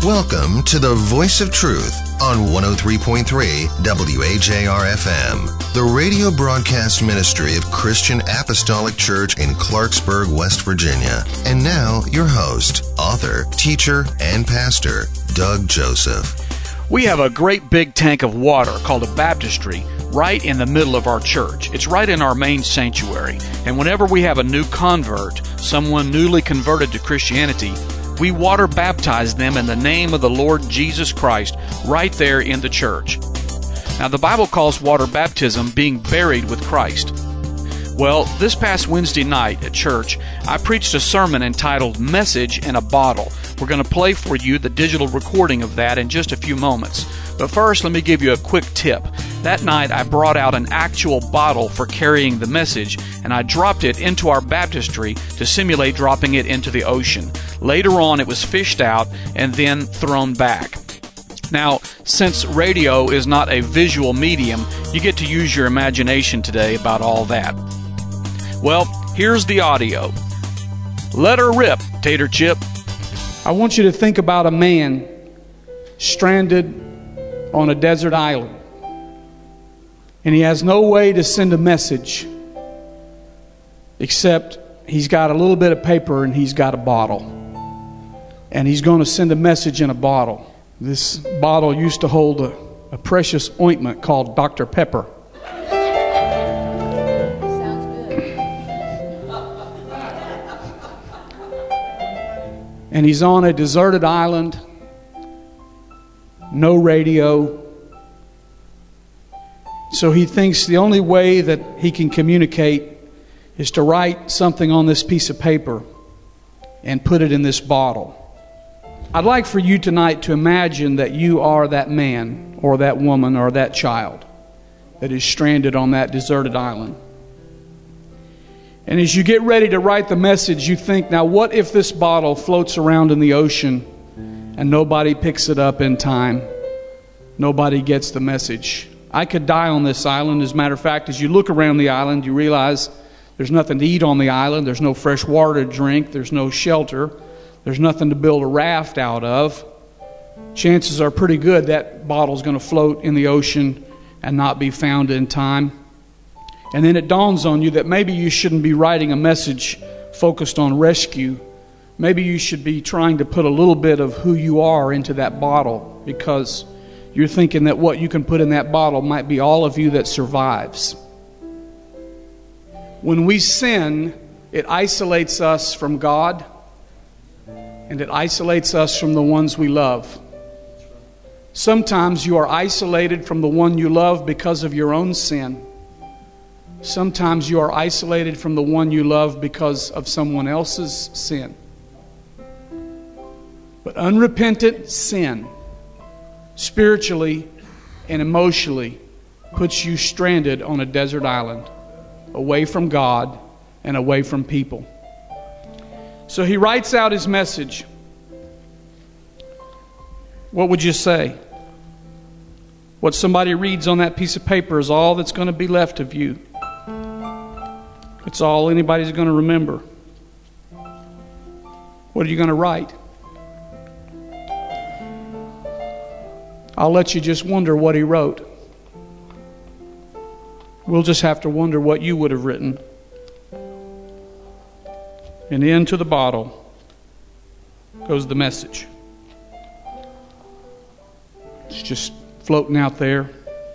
Welcome to the Voice of Truth on 103.3 WAJR-FM, the radio broadcast ministry of Christian Apostolic Church in Clarksburg, West Virginia. And now, your host, author, teacher, and pastor, Doug Joseph. We have a great big tank of water called a baptistry right in the middle of our church. It's right in our main sanctuary. And whenever we have a new convert, someone newly converted to Christianity, we water baptize them in the name of the Lord Jesus Christ right there in the church. Now, the Bible calls water baptism being buried with Christ. Well, this past Wednesday night at church, I preached a sermon entitled Message in a Bottle. We're going to play for you the digital recording of that in just a few moments. But first, let me give you a quick tip. That night, I brought out an actual bottle for carrying the message, and I dropped it into our baptistry to simulate dropping it into the ocean. Later on, it was fished out and then thrown back. Now, since radio is not a visual medium, you get to use your imagination today about all that. Well, here's the audio. Let her rip, Tater Chip. I want you to think about a man stranded on a desert island. And he has no way to send a message except he's got a little bit of paper and he's got a bottle. And he's going to send a message in a bottle. This bottle used to hold a precious ointment called Dr. Pepper. And he's on a deserted island, no radio. So he thinks the only way that he can communicate is to write something on this piece of paper and put it in this bottle. I'd like for you tonight to imagine that you are that man or that woman or that child that is stranded on that deserted island. And as you get ready to write the message, you think, now what if this bottle floats around in the ocean and nobody picks it up in time? Nobody gets the message. I could die on this island. As a matter of fact, as you look around the island, you realize there's nothing to eat on the island. There's no fresh water to drink. There's no shelter. There's nothing to build a raft out of. Chances are pretty good that bottle's going to float in the ocean and not be found in time. And then it dawns on you that maybe you shouldn't be writing a message focused on rescue. Maybe you should be trying to put a little bit of who you are into that bottle, because you're thinking that what you can put in that bottle might be all of you that survives. When we sin, it isolates us from God, and it isolates us from the ones we love. Sometimes you are isolated from the one you love because of your own sin. Sometimes you are isolated from the one you love because of someone else's sin. But unrepentant sin, spiritually and emotionally, puts you stranded on a desert island, away from God and away from people. So he writes out his message. What would you say? What somebody reads on that piece of paper is all that's going to be left of you. It's all anybody's going to remember. What are you going to write? I'll let you just wonder what he wrote. We'll just have to wonder what you would have written. And into the bottle goes the message. It's just floating out there.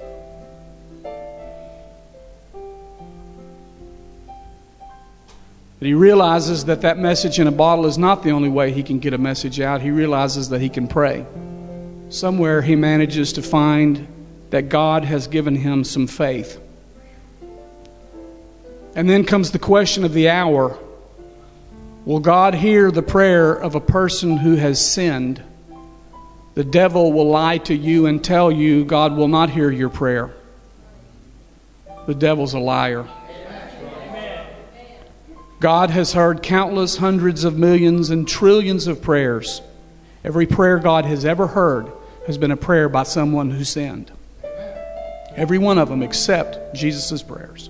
But he realizes that that message in a bottle is not the only way he can get a message out. He realizes that he can pray. Somewhere he manages to find that God has given him some faith. And then comes the question of the hour. Will God hear the prayer of a person who has sinned? The devil will lie to you and tell you God will not hear your prayer. The devil's a liar. God has heard countless hundreds of millions and trillions of prayers. Every prayer God has ever heard has been a prayer by someone who sinned. Every one of them except Jesus' prayers.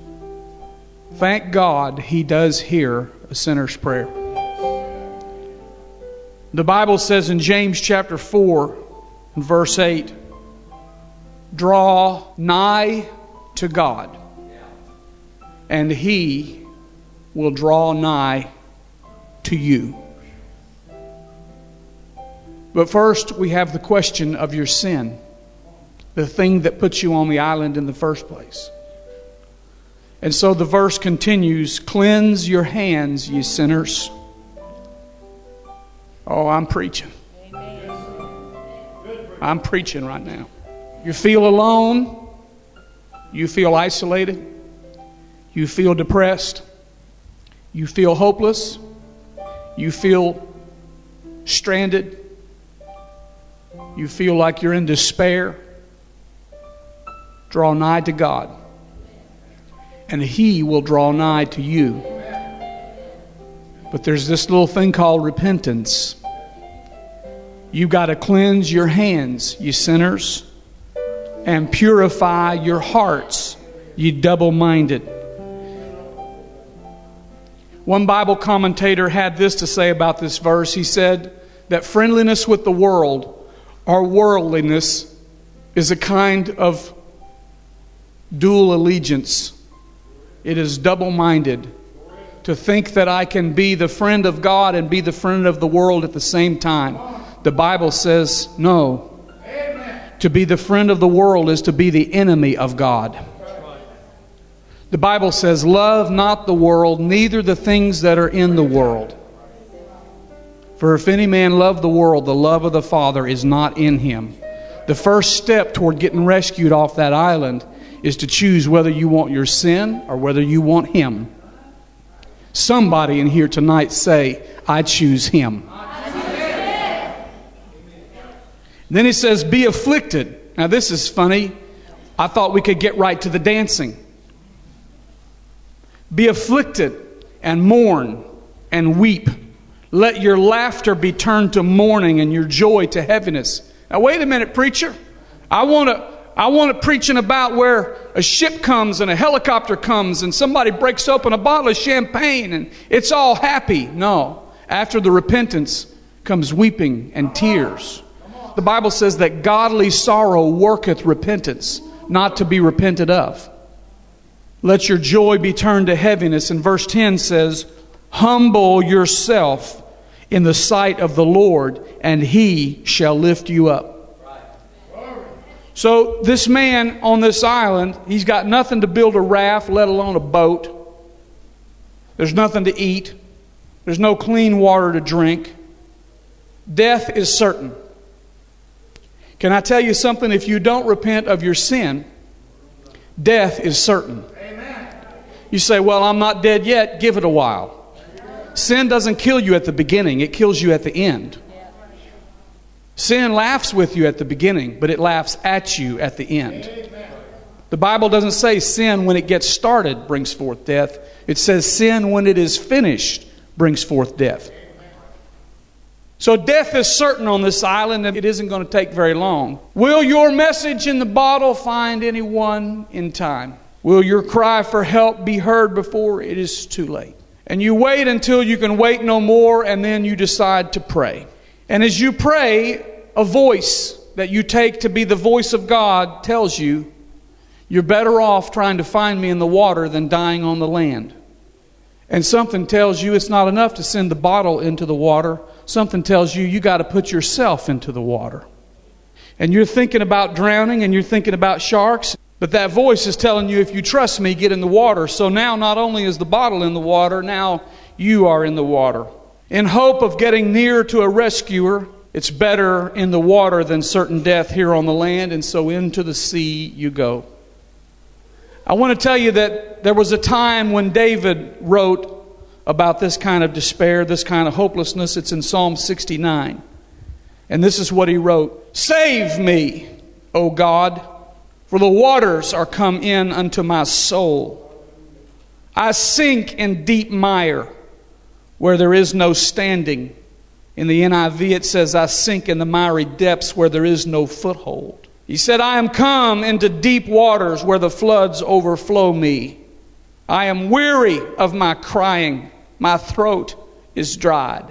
Thank God he does hear a sinner's prayer. The Bible says in James chapter 4, verse 8, draw nigh to God, and He will draw nigh to you. But first, we have the question of your sin, the thing that puts you on the island in the first place. And so the verse continues, cleanse your hands, ye sinners. Oh, I'm preaching. I'm preaching right now. You feel alone. You feel isolated. You feel depressed. You feel hopeless. You feel stranded. You feel like you're in despair. Draw nigh to God, and He will draw nigh to you. But there's this little thing called repentance. You've got to cleanse your hands, you sinners, and purify your hearts, you double-minded. One Bible commentator had this to say about this verse. He said that friendliness with the world, or worldliness, is a kind of dual allegiance. It is double-minded. To think that I can be the friend of God and be the friend of the world at the same time. The Bible says no. To be the friend of the world is to be the enemy of God. The Bible says, love not the world, neither the things that are in the world. For if any man love the world, the love of the Father is not in him. The first step toward getting rescued off that island is to choose whether you want your sin or whether you want Him. Somebody in here tonight say, I choose Him. Then he says, be afflicted. Now this is funny. I thought we could get right to the dancing. Be afflicted and mourn and weep. Let your laughter be turned to mourning and your joy to heaviness. Now wait a minute, preacher. I want to preaching about where a ship comes and a helicopter comes and somebody breaks open a bottle of champagne and it's all happy. No. After the repentance comes weeping and tears. The Bible says that godly sorrow worketh repentance, not to be repented of. Let your joy be turned to heaviness. And verse 10 says, humble yourself in the sight of the Lord, and He shall lift you up. So this man on this island, he's got nothing to build a raft, let alone a boat. There's nothing to eat. There's no clean water to drink. Death is certain. Can I tell you something? If you don't repent of your sin, death is certain. Amen. You say, well, I'm not dead yet. Give it a while. Sin doesn't kill you at the beginning. It kills you at the end. Sin laughs with you at the beginning, but it laughs at you at the end. The Bible doesn't say sin when it gets started brings forth death. It says sin when it is finished brings forth death. So death is certain on this island, and it isn't going to take very long. Will your message in the bottle find anyone in time? Will your cry for help be heard before it is too late? And you wait until you can wait no more, and then you decide to pray. And as you pray, a voice that you take to be the voice of God tells you, you're better off trying to find me in the water than dying on the land. And something tells you it's not enough to send the bottle into the water. Something tells you got to put yourself into the water. And you're thinking about drowning and you're thinking about sharks. But that voice is telling you, if you trust me, get in the water. So now not only is the bottle in the water, now you are in the water. In hope of getting near to a rescuer, it's better in the water than certain death here on the land. And so into the sea you go. I want to tell you that there was a time when David wrote about this kind of despair, this kind of hopelessness. It's in Psalm 69. And this is what he wrote. Save me, O God, for the waters are come in unto my soul. I sink in deep mire where there is no standing. In the NIV it says, I sink in the miry depths where there is no foothold. He said, I am come into deep waters where the floods overflow me. I am weary of my crying. My throat is dried.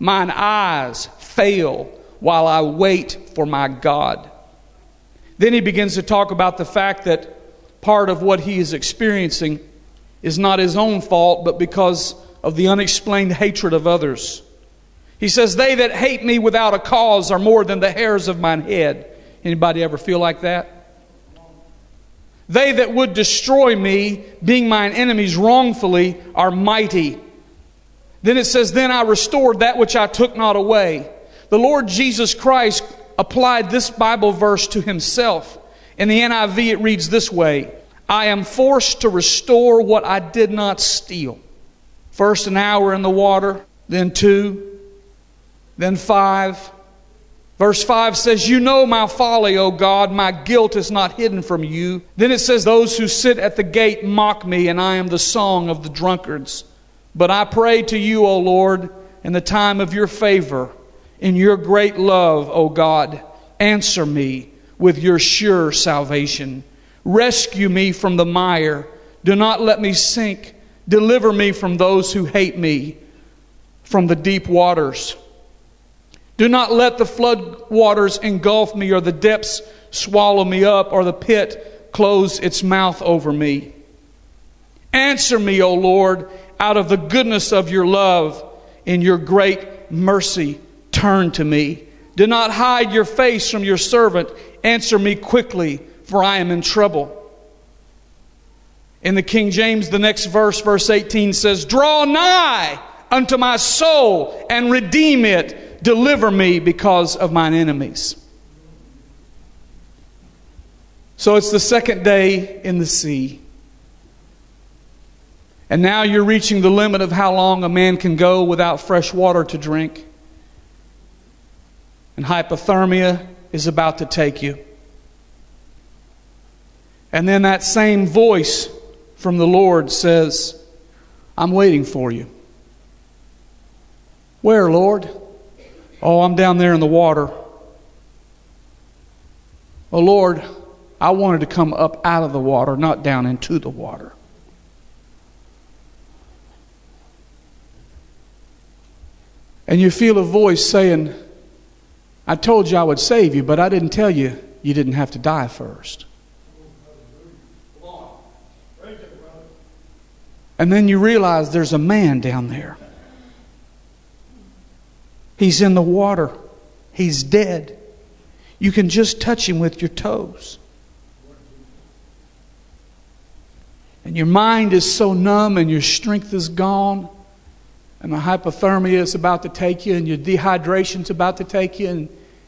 Mine eyes fail while I wait for my God. Then he begins to talk about the fact that part of what he is experiencing is not his own fault, but because of the unexplained hatred of others. He says, they that hate me without a cause are more than the hairs of mine head. Anybody ever feel like that? They that would destroy me, being mine enemies wrongfully, are mighty. Then it says, then I restored that which I took not away. The Lord Jesus Christ applied this Bible verse to himself. In the NIV it reads this way, I am forced to restore what I did not steal. First an hour in the water, then 2, then 5. Verse 5 says, you know my folly, O God, my guilt is not hidden from you. Then it says, those who sit at the gate mock me, and I am the song of the drunkards. But I pray to you, O Lord, in the time of your favor, in your great love, O God, answer me with your sure salvation. Rescue me from the mire. Do not let me sink. Deliver me from those who hate me, from the deep waters. Do not let the flood waters engulf me, or the depths swallow me up, or the pit close its mouth over me. Answer me, O Lord, out of the goodness of your love. In your great mercy, turn to me. Do not hide your face from your servant. Answer me quickly, for I am in trouble. In the King James, the next verse, verse 18 says, draw nigh unto my soul and redeem it. Deliver me because of mine enemies. So it's the second day in the sea. And now you're reaching the limit of how long a man can go without fresh water to drink. And hypothermia is about to take you. And then that same voice from the Lord says, I'm waiting for you. Where, Lord? Oh, I'm down there in the water. Oh, Lord, I wanted to come up out of the water, not down into the water. And you feel a voice saying, I told you I would save you, but I didn't tell you you didn't have to die first. And then you realize there's a man down there. He's in the water. He's dead. You can just touch him with your toes. And your mind is so numb and your strength is gone. And the hypothermia is about to take you, and your dehydration is about to take you.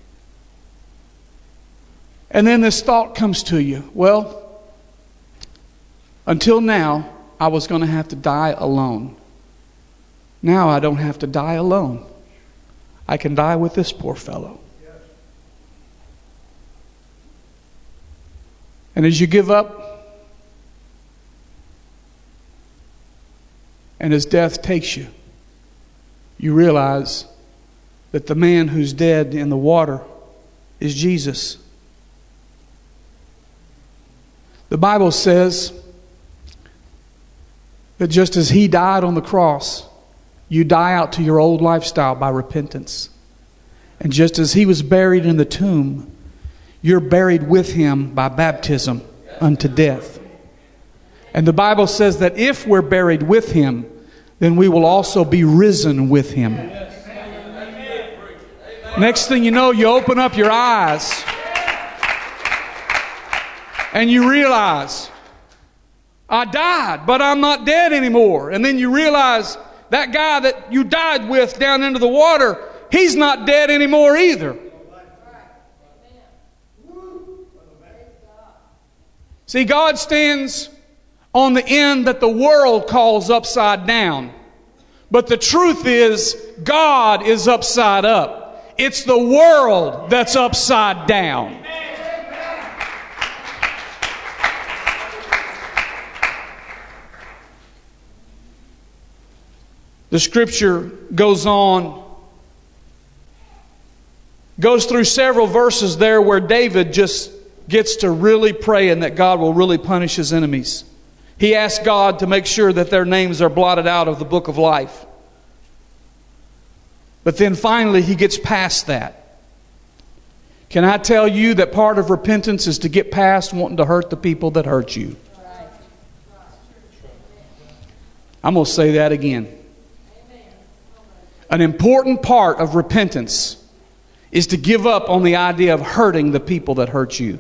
And then this thought comes to you. Well, until now, I was going to have to die alone. Now I don't have to die alone. I can die with this poor fellow. And as you give up, and as death takes you, you realize that the man who's dead in the water is Jesus. The Bible says that just as he died on the cross, you die out to your old lifestyle by repentance. And just as he was buried in the tomb, you're buried with him by baptism unto death. And the Bible says that if we're buried with him, then we will also be risen with him. Next thing you know, you open up your eyes and you realize, I died, but I'm not dead anymore. And then you realize that guy that you died with down into the water, he's not dead anymore either. See, God stands on the end that the world calls upside down. But the truth is, God is upside up. It's the world that's upside down. The scripture goes through several verses there where David just gets to really praying that God will really punish his enemies. He asks God to make sure that their names are blotted out of the book of life. But then finally he gets past that. Can I tell you that part of repentance is to get past wanting to hurt the people that hurt you? I'm going to say that again. An important part of repentance is to give up on the idea of hurting the people that hurt you.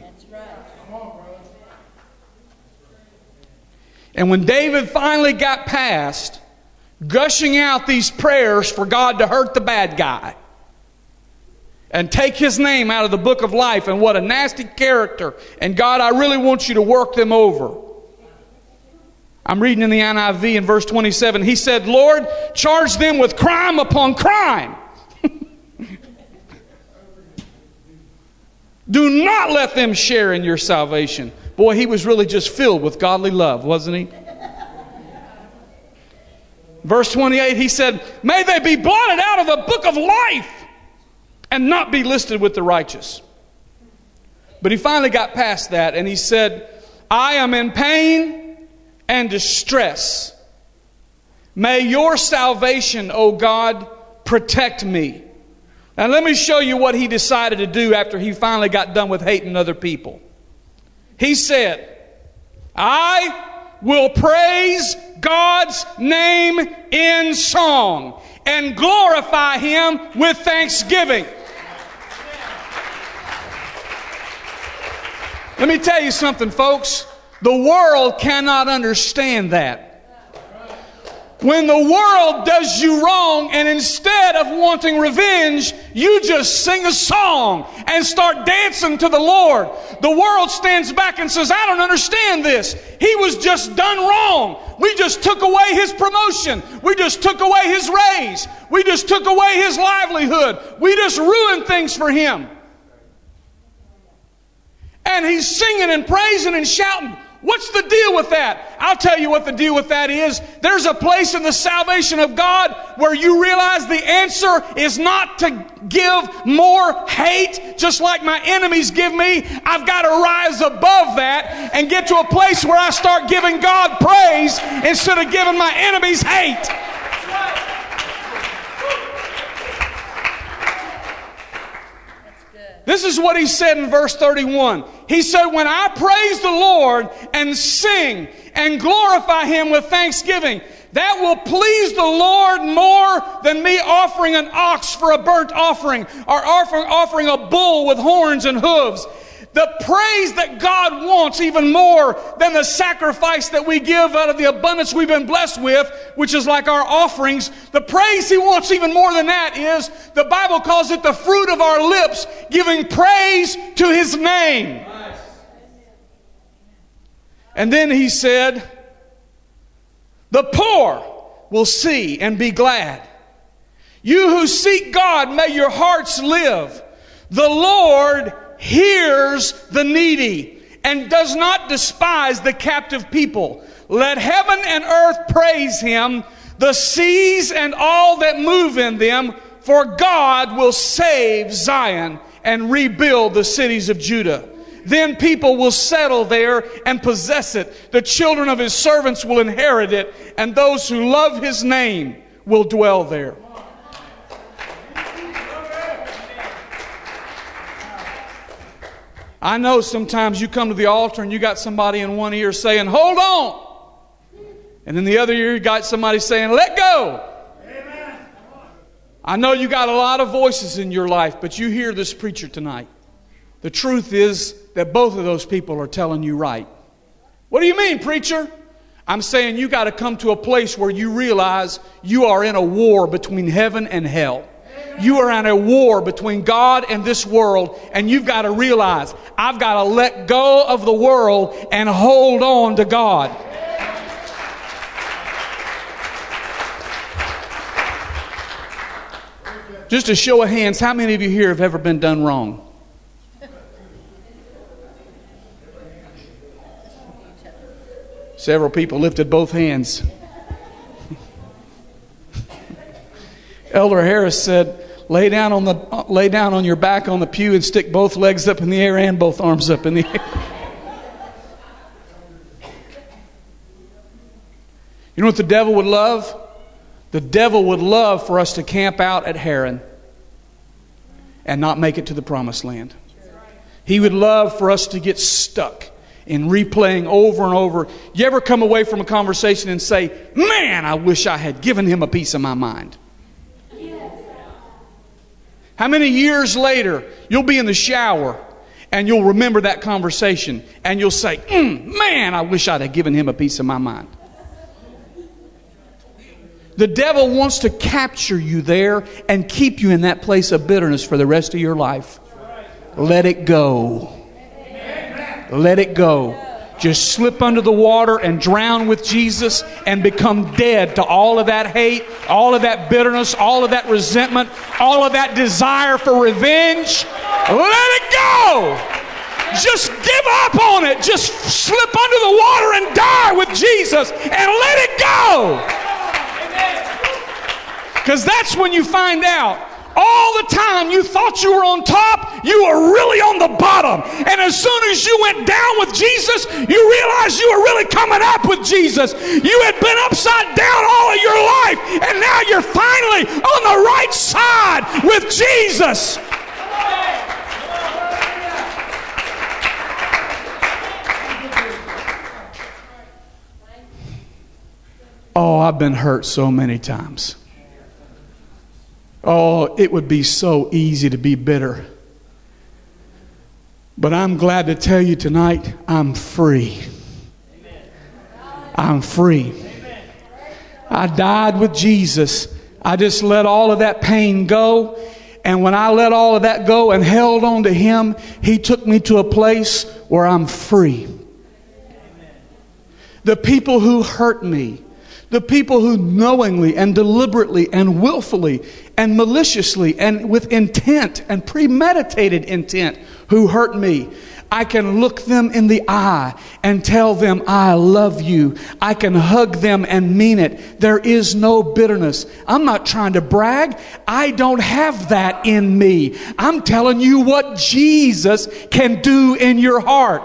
And when David finally got past gushing out these prayers for God to hurt the bad guy and take his name out of the book of life, and what a nasty character, and God, I really want you to work them over. I'm reading in the NIV in verse 27. He said, Lord, charge them with crime upon crime. Do not let them share in your salvation. Boy, he was really just filled with godly love, wasn't he? Verse 28, he said, may they be blotted out of the book of life and not be listed with the righteous. But he finally got past that, and he said, I am in pain and distress. May your salvation, O God, protect me. Now let me show you what he decided to do after he finally got done with hating other people. He said, I will praise God's name in song and glorify Him with thanksgiving. Let me tell you something, folks. The world cannot understand that. When the world does you wrong, and instead of wanting revenge, you just sing a song and start dancing to the Lord, the world stands back and says, I don't understand this. He was just done wrong. We just took away his promotion. We just took away his raise. We just took away his livelihood. We just ruined things for him. And he's singing and praising and shouting. What's the deal with that? I'll tell you what the deal with that is. There's a place in the salvation of God where you realize the answer is not to give more hate just like my enemies give me. I've got to rise above that and get to a place where I start giving God praise instead of giving my enemies hate. This is what he said in verse 31. He said, when I praise the Lord and sing and glorify Him with thanksgiving, that will please the Lord more than me offering an ox for a burnt offering or offering a bull with horns and hooves. The praise that God wants even more than the sacrifice that we give out of the abundance we've been blessed with, which is like our offerings. The praise He wants even more than that is, the Bible calls it the fruit of our lips, giving praise to His name. And then he said, the poor will see and be glad. You who seek God, may your hearts live. The Lord hears the needy and does not despise the captive people. Let heaven and earth praise Him, the seas and all that move in them, for God will save Zion and rebuild the cities of Judah. Then people will settle there and possess it. The children of His servants will inherit it, and those who love His name will dwell there. I know sometimes you come to the altar and you got somebody in one ear saying, hold on. And in the other ear you got somebody saying, let go. Amen. I know you got a lot of voices in your life, but you hear this preacher tonight. The truth is that both of those people are telling you right. What do you mean, preacher? I'm saying you got to come to a place where you realize you are in a war between heaven and hell. You are in a war between God and this world, and you've got to realize, I've got to let go of the world and hold on to God. Just a show of hands, how many of you here have ever been done wrong? Several people lifted both hands. Elder Harris said, lay down on your back on the pew and stick both legs up in the air and both arms up in the air. You know what the devil would love? The devil would love for us to camp out at Haran and not make it to the promised land. He would love for us to get stuck in replaying over and over. You ever come away from a conversation and say, man, I wish I had given him a piece of my mind? How many years later you'll be in the shower and you'll remember that conversation and you'll say, man, I wish I'd have given him a piece of my mind. The devil wants to capture you there and keep you in that place of bitterness for the rest of your life. Let it go. Let it go. Just slip under the water and drown with Jesus and become dead to all of that hate, all of that bitterness, all of that resentment, all of that desire for revenge. Let it go. Just give up on it. Just slip under the water and die with Jesus and let it go. Because that's when you find out all the time you thought you were on top, you were really on the bottom. And as soon as you went down with Jesus, you realized you were really coming up with Jesus. You had been upside down all of your life, and now you're finally on the right side with Jesus. Oh, I've been hurt so many times. Oh, it would be so easy to be bitter. But I'm glad to tell you tonight, I'm free. I'm free. I died with Jesus. I just let all of that pain go. And when I let all of that go and held on to Him, He took me to a place where I'm free. The people who hurt me, the people who knowingly and deliberately and willfully and maliciously and with intent and premeditated intent who hurt me, I can look them in the eye and tell them, I love you. I can hug them and mean it. There is no bitterness. I'm not trying to brag. I don't have that in me. I'm telling you what Jesus can do in your heart.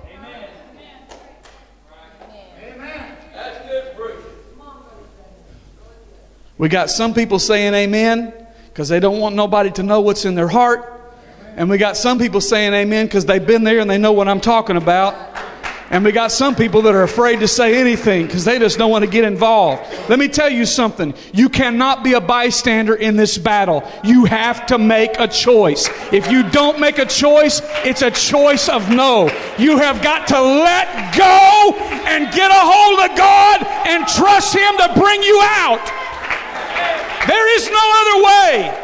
We got some people saying amen because they don't want nobody to know what's in their heart. And we got some people saying amen because they've been there and they know what I'm talking about. And we got some people that are afraid to say anything because they just don't want to get involved. Let me tell you something. You cannot be a bystander in this battle. You have to make a choice. If you don't make a choice, it's a choice of no. You have got to let go and get a hold of God and trust Him to bring you out. There is no other way.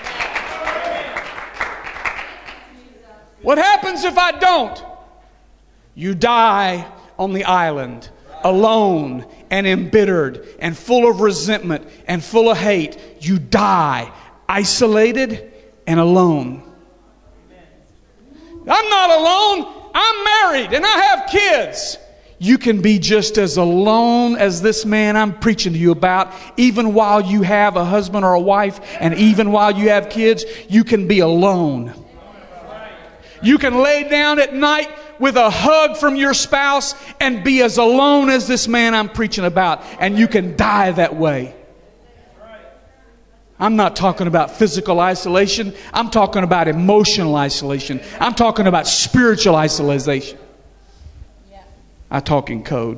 What happens if I don't? You die on the island, alone and embittered and full of resentment and full of hate. You die isolated and alone. I'm not alone. I'm married and I have kids. You can be just as alone as this man I'm preaching to you about. Even while you have a husband or a wife, and even while you have kids, you can be alone. You can lay down at night with a hug from your spouse and be as alone as this man I'm preaching about. And you can die that way. I'm not talking about physical isolation. I'm talking about emotional isolation. I'm talking about spiritual isolation. I talk in code.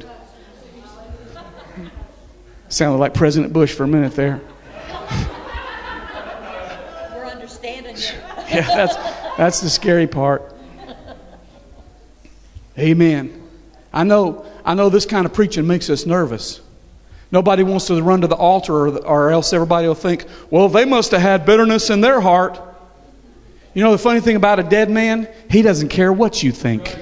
Sounded like President Bush for a minute there. We're understanding you. Yeah, that's the scary part. Amen. I know this kind of preaching makes us nervous. Nobody wants to run to the altar or else everybody will think, well, they must have had bitterness in their heart. You know the funny thing about a dead man? He doesn't care what you think.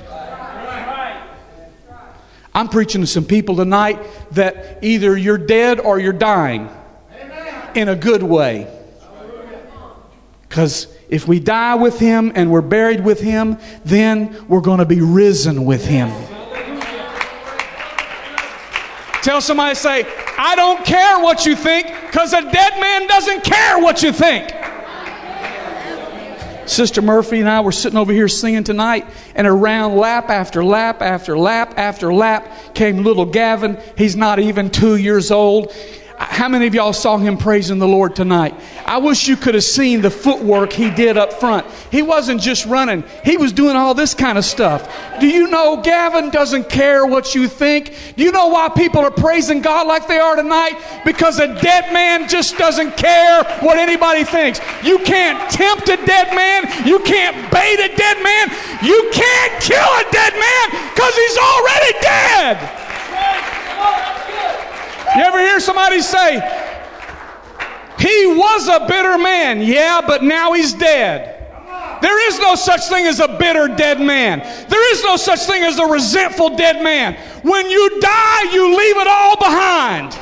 I'm preaching to some people tonight that either you're dead or you're dying. In a good way. Because if we die with Him and we're buried with Him, then we're going to be risen with Him. Tell somebody, say, I don't care what you think, because a dead man doesn't care what you think. Sister Murphy and I were sitting over here singing tonight, and around lap after lap after lap after lap came little Gavin. He's not even 2 years old. How many of y'all saw him praising the Lord tonight? I wish you could have seen the footwork he did up front. He wasn't just running. He was doing all this kind of stuff. Do you know Gavin doesn't care what you think? Do you know why people are praising God like they are tonight? Because a dead man just doesn't care what anybody thinks. You can't tempt a dead man. You can't bait a dead man. You can't kill a dead man because he's already dead. You ever hear somebody say, he was a bitter man? Yeah, but now he's dead. There is no such thing as a bitter dead man. There is no such thing as a resentful dead man. When you die, you leave it all behind.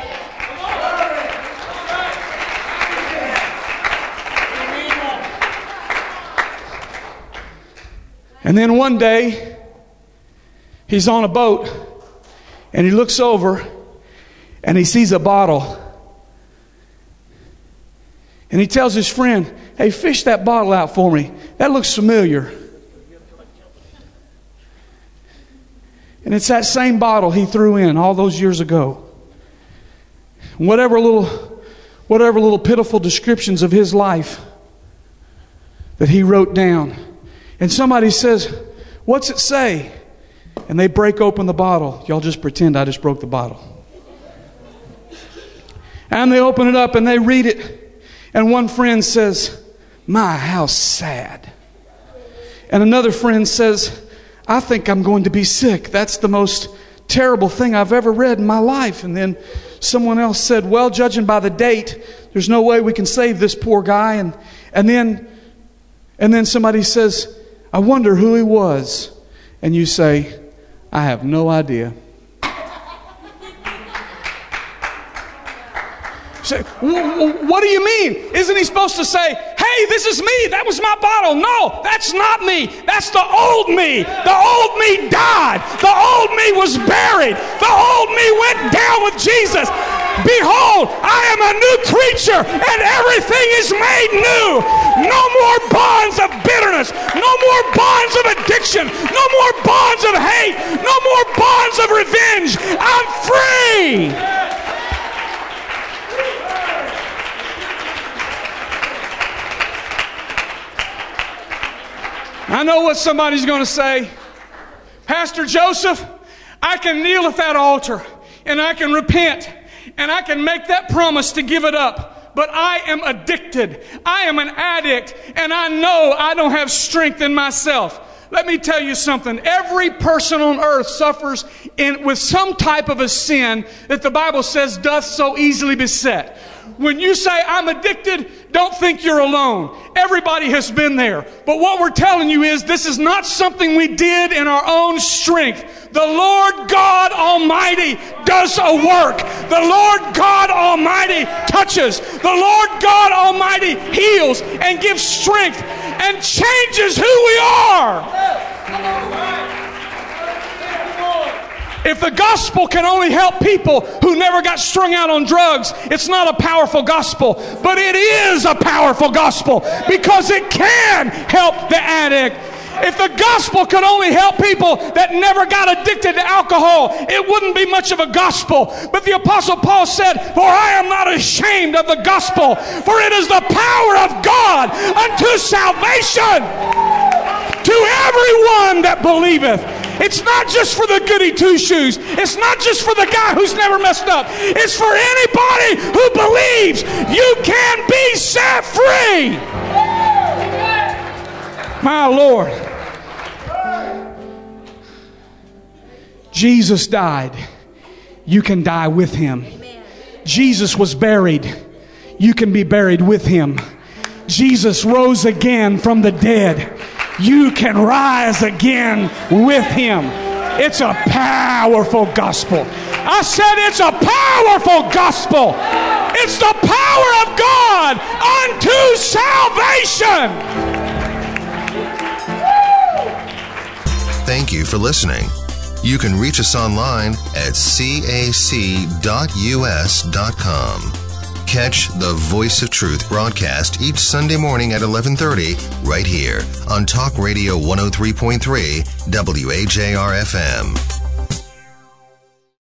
And then one day, he's on a boat, and he looks over, and he sees a bottle. And he tells his friend, hey, fish that bottle out for me. That looks familiar. And it's that same bottle he threw in all those years ago. Whatever little pitiful descriptions of his life that he wrote down. And somebody says, what's it say? And they break open the bottle. Y'all just pretend I just broke the bottle. And they open it up and they read it. And one friend says, my, how sad. And another friend says, I think I'm going to be sick. That's the most terrible thing I've ever read in my life. And then someone else said, well, judging by the date, there's no way we can save this poor guy. And then somebody says, I wonder who he was. And you say, I have no idea. Say, what do you mean? Isn't he supposed to say, hey, this is me. That was my bottle. No, that's not me. That's the old me. The old me died. The old me was buried. The old me went down with Jesus. Behold, I am a new creature and everything is made new. No more bonds of bitterness. No more bonds of addiction. No more bonds of hate. No more bonds of revenge. I'm free. I know what somebody's going to say. Pastor Joseph, I can kneel at that altar and I can repent and I can make that promise to give it up. But I am addicted. I am an addict and I know I don't have strength in myself. Let me tell you something. Every person on earth suffers with some type of a sin that the Bible says doth so easily beset. When you say, I'm addicted, don't think you're alone. Everybody has been there. But what we're telling you is this is not something we did in our own strength. The Lord God Almighty does a work. The Lord God Almighty touches. The Lord God Almighty heals and gives strength and changes who we are. If the gospel can only help people who never got strung out on drugs, it's not a powerful gospel. But it is a powerful gospel because it can help the addict. If the gospel could only help people that never got addicted to alcohol, it wouldn't be much of a gospel. But the Apostle Paul said, for I am not ashamed of the gospel, for it is the power of God unto salvation to everyone that believeth. It's not just for the goody two-shoes. It's not just for the guy who's never messed up. It's for anybody who believes you can be set free. My Lord. Jesus died. You can die with him. Jesus was buried. You can be buried with him. Jesus rose again from the dead. You can rise again with him. It's a powerful gospel. I said it's a powerful gospel. It's the power of God unto salvation. Thank you for listening. You can reach us online at cac.us.com. Catch the Voice of Truth broadcast each Sunday morning at 11:30 right here on Talk Radio 103.3 WAJR FM.